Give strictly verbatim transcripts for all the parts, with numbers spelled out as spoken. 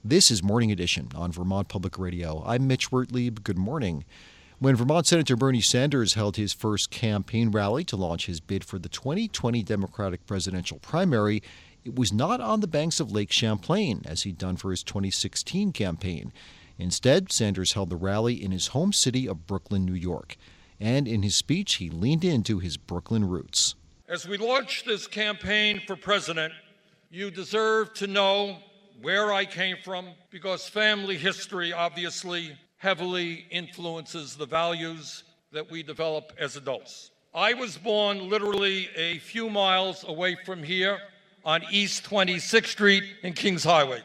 This is Morning Edition on Vermont Public Radio. I'm Mitch Wertlieb. Good morning. When Vermont Senator Bernie Sanders held his first campaign rally to launch his bid for the twenty twenty Democratic presidential primary, it was not on the banks of Lake Champlain, as he'd done for his twenty sixteen campaign. Instead, Sanders held the rally in his home city of Brooklyn, New York. And in his speech, he leaned into his Brooklyn roots. As we launch this campaign for president, you deserve to know where I came from, because family history obviously heavily influences the values that we develop as adults. I was born literally a few miles away from here on East twenty-sixth Street in Kings Highway.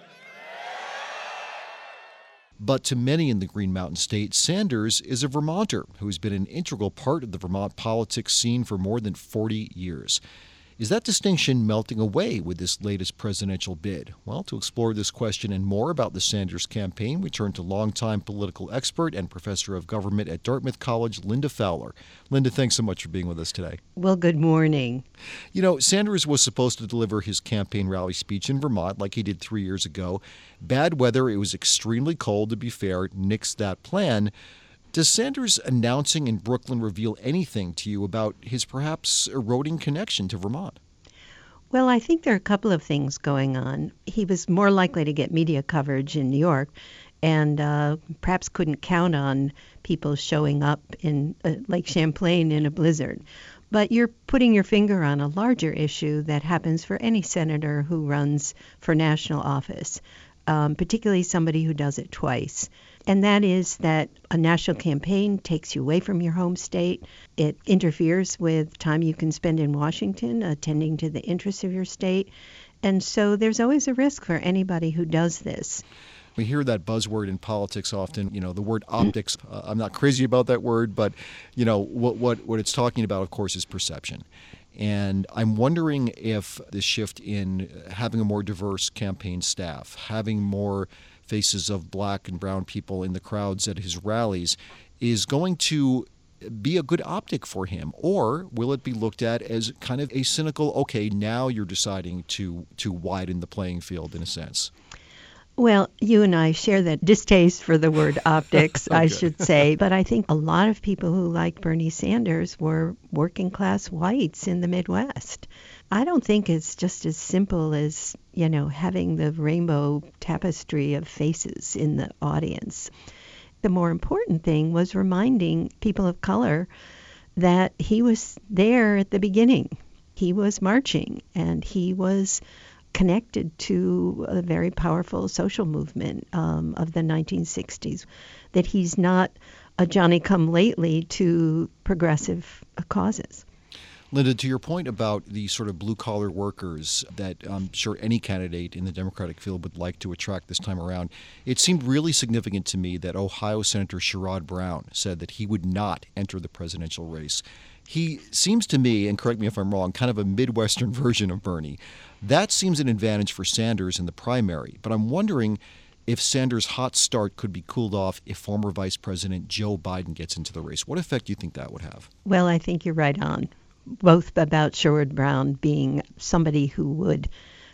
But to many in the Green Mountain State, Sanders is a Vermonter who's been an integral part of the Vermont politics scene for more than forty years. Is that distinction melting away with this latest presidential bid? Well, to explore this question and more about the Sanders campaign, we turn to longtime political expert and professor of government at Dartmouth College, Linda Fowler. Linda, thanks so much for being with us today. Well, good morning. You know, Sanders was supposed to deliver his campaign rally speech in Vermont like he did three years ago. Bad weather, it was extremely cold, to be fair, nixed that plan. Does Sanders' announcing in Brooklyn reveal anything to you about his perhaps eroding connection to Vermont? Well, I think there are a couple of things going on. He was more likely to get media coverage in New York and uh, perhaps couldn't count on people showing up in uh, Lake Champlain in a blizzard. But you're putting your finger on a larger issue that happens for any senator who runs for national office, um, particularly somebody who does it twice. And that is that a national campaign takes you away from your home state. It interferes with time you can spend in Washington attending to the interests of your state. And so there's always a risk for anybody who does this. We hear that buzzword in politics often, you know, the word optics. Uh, I'm not crazy about that word, but, you know, what, what, what it's talking about, of course, is perception. And I'm wondering if this shift in having a more diverse campaign staff, having more faces of black and brown people in the crowds at his rallies is going to be a good optic for him, or will it be looked at as kind of a cynical, okay, now you're deciding to to widen the playing field in a sense? Well, you and I share that distaste for the word optics, okay. I should say. But I think a lot of people who liked Bernie Sanders were working class whites in the Midwest. I don't think it's just as simple as, you know, having the rainbow tapestry of faces in the audience. The more important thing was reminding people of color that he was there at the beginning. He was marching, and he was connected to a very powerful social movement um, of the nineteen sixties, that he's not a Johnny-come-lately to progressive causes. Linda, to your point about the sort of blue-collar workers that I'm sure any candidate in the Democratic field would like to attract this time around, it seemed really significant to me that Ohio Senator Sherrod Brown said that he would not enter the presidential race. He seems to me, and correct me if I'm wrong, kind of a Midwestern version of Bernie. That seems an advantage for Sanders in the primary, but I'm wondering if Sanders' hot start could be cooled off if former Vice President Joe Biden gets into the race. What effect do you think that would have? Well, I think you're right on, both about Sherrod Brown being somebody who would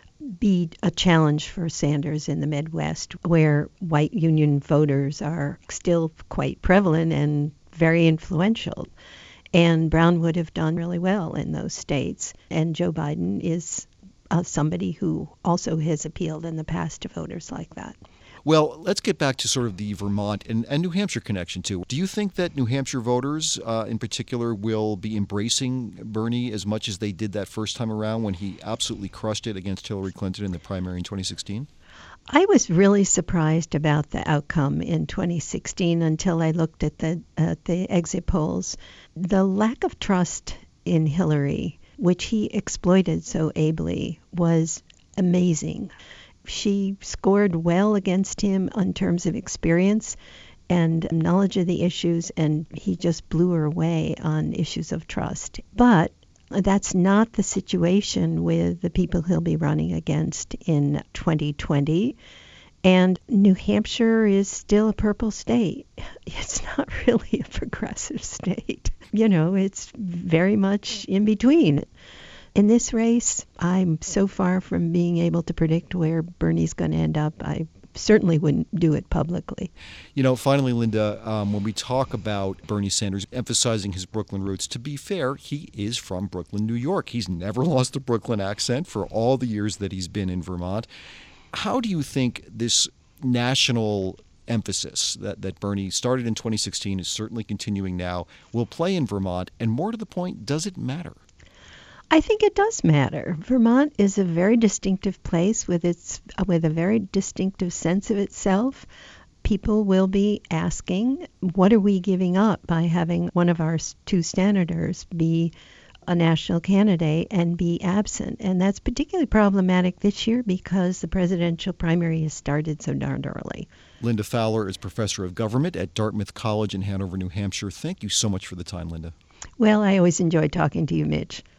be a challenge for Sanders in the Midwest, where white Union voters are still quite prevalent and very influential. And Brown would have done really well in those states. And Joe Biden is uh, somebody who also has appealed in the past to voters like that. Well, let's get back to sort of the Vermont and, and New Hampshire connection, too. Do you think that New Hampshire voters, uh, in particular, will be embracing Bernie as much as they did that first time around when he absolutely crushed it against Hillary Clinton in the primary in twenty sixteen? I was really surprised about the outcome in twenty sixteen until I looked at the, at the exit polls. The lack of trust in Hillary, which he exploited so ably, was amazing. She scored well against him in terms of experience and knowledge of the issues, and he just blew her away on issues of trust. But that's not the situation with the people he'll be running against in twenty twenty. And New Hampshire is still a purple state. It's not really a progressive state. You know, it's very much in between. In this race, I'm so far from being able to predict where Bernie's going to end up. I certainly wouldn't do it publicly. You know, finally, Linda, um, when we talk about Bernie Sanders emphasizing his Brooklyn roots, to be fair, he is from Brooklyn, New York. He's never lost a Brooklyn accent for all the years that he's been in Vermont. How do you think this national emphasis that, that Bernie started in twenty sixteen is certainly continuing now will play in Vermont? And more to the point, does it matter? I think it does matter. Vermont is a very distinctive place with its with a very distinctive sense of itself. People will be asking, what are we giving up by having one of our two senators be a national candidate and be absent? And that's particularly problematic this year because the presidential primary has started so darned early. Linda Fowler is professor of government at Dartmouth College in Hanover, New Hampshire. Thank you so much for the time, Linda. Well, I always enjoy talking to you, Mitch.